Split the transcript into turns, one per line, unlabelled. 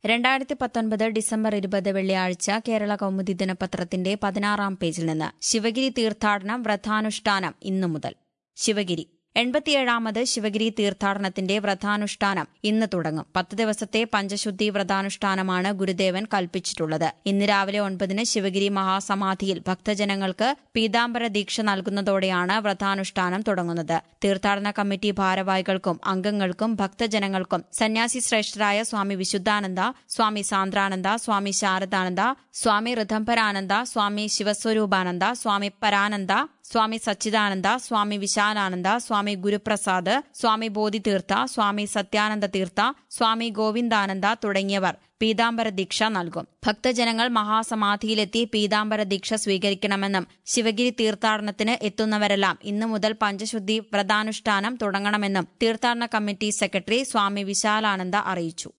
2019 December 20 വെള്ളിയാഴ്ച കേരള കൗമുദി ദിനപത്രത്തിന്റെ 16-ാം പേജിൽ നിന്ന് ശിവഗിരി തീർത്ഥാടനം വ്രതാനുഷ്ഠാനം ഇന്നു മുതൽ. ശിവഗിരി 87ാമത് ശിവഗിരി തീർത്ഥാടനത്തിന്റെ വ്രതാനുഷ്ഠാനം ഇന്ന് തുടങ്ങും. 10 ദിവസത്തെ പഞ്ചശുദ്ധി വ്രതാനുഷ്ഠാനമാണ് ഗുരുദേവൻ കൽപ്പിച്ചിട്ടുള്ളത്. ഇന്ന് രാവിലെ 9-ന് ശിവഗിരി മഹാസമാധിയിൽ ഭക്തജനങ്ങൾക്ക് പീതാംബര ദീക്ഷ നൽകുന്നതോടെയാണ് വ്രതാനുഷ്ഠാനം തുടങ്ങുന്നത്. തീർത്ഥാടന കമ്മിറ്റി ഭാരവാഹികൾക്കും അംഗങ്ങൾക്കും ഭക്തജനങ്ങൾക്കും സന്യാസി ശ്രേഷ്ഠരായ സ്വാമി വിശുദ്ധാനന്ദ, സ്വാമി സാന്ദ്രാനന്ദ, സ്വാമി ശാരദാനന്ദ, സ്വാമി ഋതംബരാനന്ദ, സ്വാമി ശിവസ്വരൂപാനന്ദ, സ്വാമി പരാനന്ദ, സ്വാമി സച്ചിദാനന്ദ, സ്വാമി വിശാലാനന്ദ, സ്വാമി ഗുരുപ്രസാദ്, സ്വാമി ബോധിതീർത്ഥ, സ്വാമി സത്യാനന്ദ തീർത്ഥ, സ്വാമി ഗോവിന്ദാനന്ദ തുടങ്ങിയവർ പീതാംബര ദീക്ഷ നൽകും. ഭക്തജനങ്ങൾ മഹാസമാധിയിലെത്തി പീതാംബര ദീക്ഷ സ്വീകരിക്കണമെന്നും ശിവഗിരി തീർത്ഥാടനത്തിന് എത്തുന്നവരെല്ലാം ഇന്നു മുതൽ പഞ്ചശുദ്ധി വ്രതാനുഷ്ഠാനം തുടങ്ങണമെന്നും തീർത്ഥാടന കമ്മിറ്റി സെക്രട്ടറി സ്വാമി വിശാലാനന്ദ അറിയിച്ചു.